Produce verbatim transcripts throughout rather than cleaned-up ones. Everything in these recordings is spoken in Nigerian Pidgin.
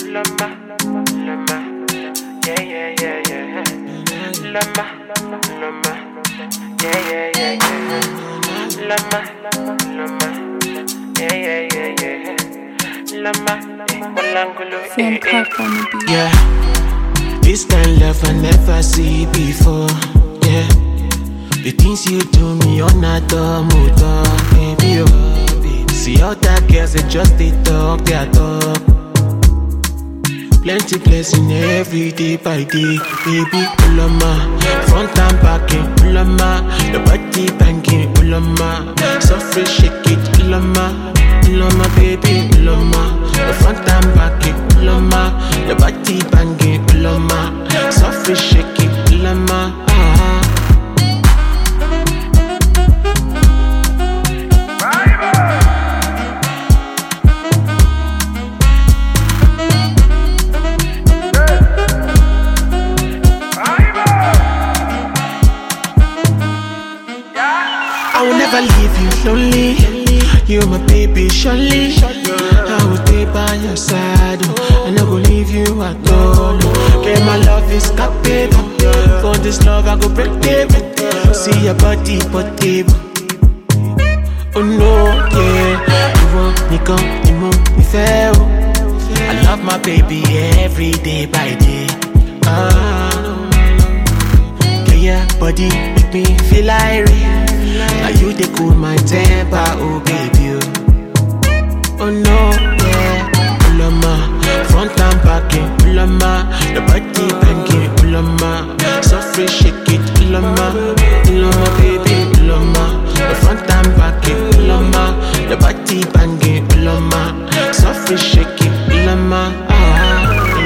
Lama, lama, yeah, yeah, yeah, yeah. Lama, lama, yeah, yeah, yeah, yeah. Lama, lama, yeah, yeah, yeah, yeah. Lama, Walangolo, eh, eh. Yeah, this kind love I never see before. Yeah, the things you do me on a dumb motor, baby, oh. See other girls, they just they talk, they talk. Plenty blessing every day by day, baby, ulama. Front and back, ulama. Your body banging, ulama. Softly shake it, ulama. Ulama, baby, ulama. Your front and back, ulama. Your body banging, ulama. Softly shake it, ulama. Ah. I will never leave you lonely. You're my baby, surely. I will stay by your side. I never leave you at all. Okay, my love is capable. For this love, I go break table. See your body, but table. Oh no, yeah. You want me come, you want me fail. I love my baby every day by day. Ah, yeah, body make me feel like real. Now you they cool my temper, oh baby. Oh, oh no, yeah. Ulama, front and back, ulama. The body banging, ulama. Softly shake it, ulama. Ulama, baby, ulama. The front and back, ulama. The body banging, ulama. Softly shake it, ulama. Ah.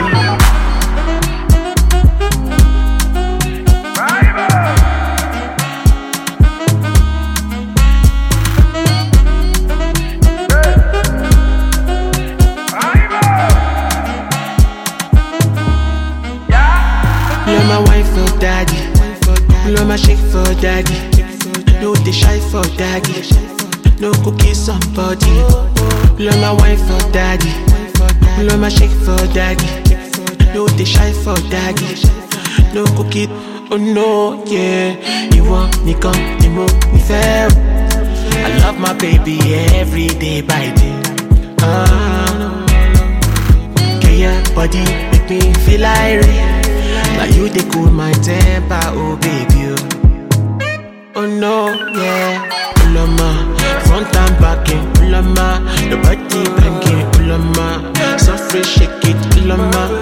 You're my wife for daddy. You're my shake for daddy. No they shy for daddy. No cookies somebody. You're my wife for daddy. You're my shake for daddy. No they shy for daddy. No cookie. Oh no, yeah. You want me come, you want me fail. I love my baby every day by day. Ah, yeah, body make me feel like real. Now you they cool my temper, oh baby. Oh no, yeah. Ulama, front and back, ulama. The body banging, ulama. Softly shake it, ulama.